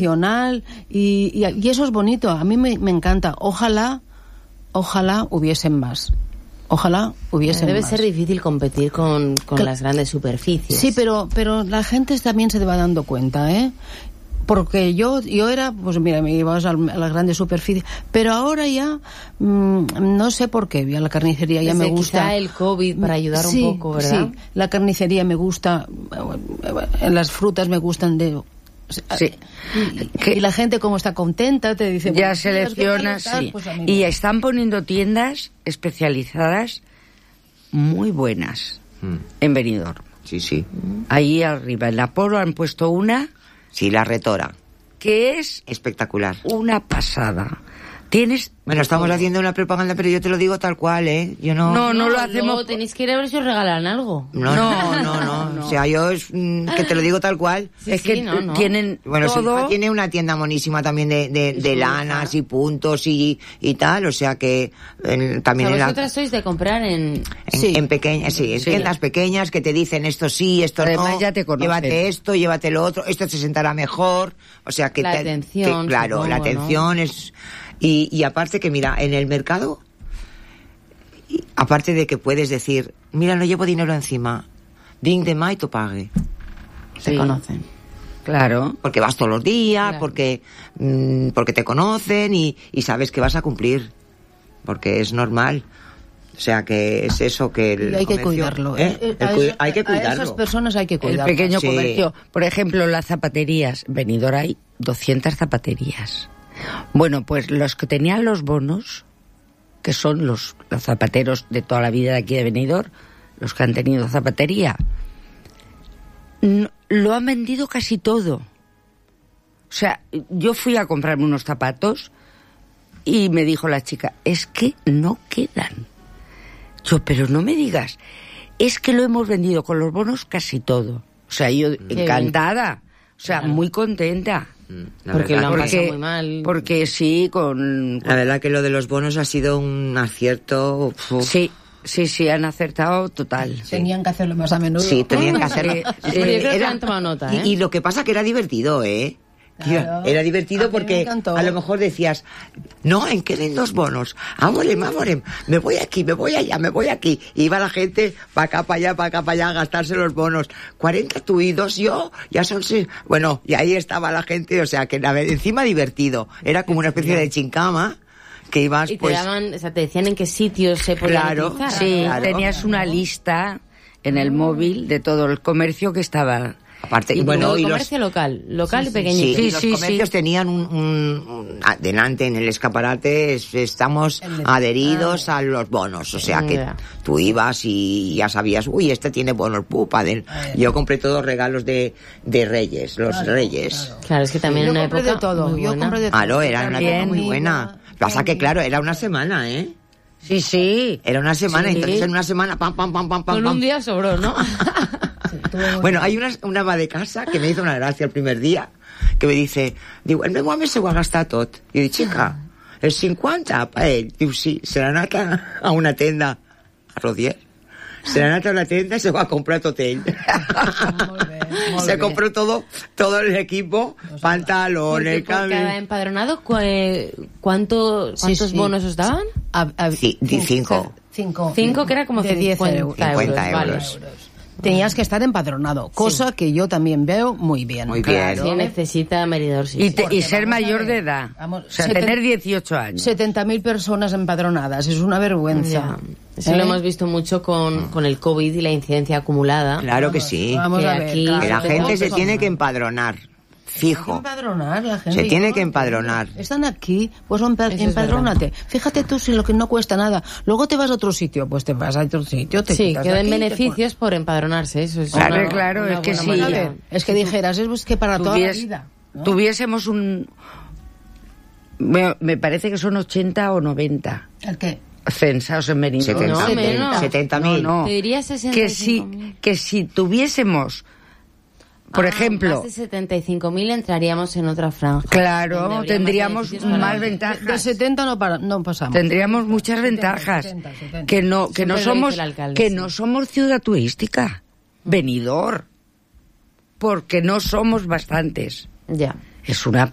tradicional y eso es bonito. A mí me encanta. Ojalá hubiesen más. Ojalá hubiesen Debe más. ser difícil competir con las grandes superficies. Sí, pero la gente también se va dando cuenta, ¿eh? Porque yo era, pues mira, me iba a las grandes superficies, pero ahora ya no sé por qué, ya la carnicería ya me gusta. Quizá el COVID para ayudar un poco, ¿verdad? Sí, la carnicería me gusta, las frutas me gustan Sí. Y la gente como está contenta te dice... Ya seleccionas, sí. Pues y están poniendo tiendas especializadas muy buenas en Benidorm. Sí. Ahí arriba, en la Polo han puesto una... Sí, la Retora. Que es... espectacular. Una pasada. Tienes... Bueno, estamos haciendo una propaganda, pero yo te lo digo tal cual, ¿eh? Yo no lo hacemos... Luego tenéis que ir a ver si os regalan algo. No. O sea, yo es que te lo digo tal cual. Es que tienen bueno, todo... tiene una tienda monísima también de lanas y puntos y tal, o sea que también... O sea, vosotras sois de comprar en pequeñas, en tiendas pequeñas que te dicen esto sí, esto además no, ya te conocen. llévate esto, llévate lo otro, esto te sentará mejor, o sea que... La atención, claro, supongo, la atención, ¿no? Es... Y aparte que, mira, en el mercado, aparte de que puedes decir, mira, no llevo dinero encima, vinc demà y te pague. Se conocen. Claro. Porque vas todos los días, Claro. porque te conocen y sabes que vas a cumplir. Porque es normal. O sea, que es eso que el Y hay que comercio, cuidarlo. hay que cuidarlo. A esas personas hay que El cuidarlo. pequeño Sí. comercio. Por ejemplo, las zapaterías. En Benidorm hay 200 zapaterías. Bueno, pues los que tenían los bonos, que son los zapateros de toda la vida de aquí de Benidorm, los que han tenido zapatería, lo han vendido casi todo. O sea, yo fui a comprarme unos zapatos y me dijo la chica, es que no quedan. Yo, pero no me digas, es que lo hemos vendido con los bonos casi todo. O sea, yo encantada, o sea, muy contenta. Porque lo han Porque- pasado muy mal. Porque sí, La verdad que lo de los bonos ha sido un acierto. Sí, han acertado total. Tenían que hacerlo más a menudo. Sí, tenían que hacerlo. Sí, Yo creo que han tomado nota, ¿eh? Y lo que pasa que era divertido, ¿eh? Claro. Era A divertido mí me porque encantó. a lo mejor decías, no, en queden dos bonos, amorem, me voy aquí, me voy allá, me voy aquí. Y iba la gente para acá, para allá, a gastarse los bonos. 40 tú y 2 yo, ya son 6. Bueno, y ahí estaba la gente, o sea, que encima divertido. Era como una especie de chincama que ibas, Y te pues... daban, o sea, te decían en qué sitios se podían Claro, utilizar. Sí, Claro. tenías una lista en el móvil de todo el comercio que estaba. Aparte, Y bueno, y comercio local y pequeñito. Sí, los comercios tenían delante en el escaparate, estamos adheridos a los bonos, o sea que Ya. tú ibas y ya sabías, uy, este tiene bonos, yo compré todos regalos de Reyes, los Reyes. Claro, es que también en Yo una compré época de todo. muy Yo buena. compré de todo. Claro, era una época muy Comida, buena. Pasa que, claro, era una semana, ¿eh? Sí. Era una semana, Sí. entonces en una semana, pam, Con un día sobró, ¿no? Bueno, hay una ama de casa que me hizo una gracia el primer dia, que me dice, diu, el meu home se ho ha gastat tot. I dic, xica, el 50 per ell. Diu, sí, se n'ha anat a una tenda, a Rodier. Se n'ha anat a una tenda y se ho ha comprat tot ell. Se compró todo el equipo, pantalones, Porque por cada empadronado, ¿cuántos Sí. bonos os daban? Sí, 5. 5, que era como de 10 50 euros. 50 vale. euros. Tenías que estar empadronado, cosa que yo también veo muy bien. Muy bien. Sí, necesita Benidorm, sí. Y ser vamos a mayor ver, de edad. vamos, O sea, 70 tener 18 años. 70.000 personas empadronadas, es una vergüenza. Ya. Eso lo hemos visto mucho con el COVID y la incidencia acumulada. Claro que sí. Vamos Que a ver. aquí- claro, Que la de gente se personas. tiene que empadronar, Hay que fijo. empadronar la gente. Se tiene Yo- que empadronar. Están aquí, pues Eso es empadrónate. Fíjate tú si lo que no cuesta nada. Luego te vas a otro sitio, pues te vas a otro sitio. Te Sí, quitas que de den aquí, te beneficios por empadronarse. Eso es Claro, una- claro, una es que buena sí. pones- manera. A ver, es que dijeras, es que para toda la vida. ¿no? Tuviésemos me parece que son 80 o 90 ¿El qué? censados en Benidorm. 70, No, menos. 70.000. No. Te diría que 65.000. si tuviésemos, por ejemplo, Más de 75.000 entraríamos en otra franja. claro, Donde habría tendríamos beneficios para más la gente. ventajas. De 70 no pasamos. Tendríamos muchas 70, ventajas 70. que no Siempre lo somos dice el alcalde, que sí. no somos ciudad turística, Benidorm, porque no somos bastantes. Ya. Es una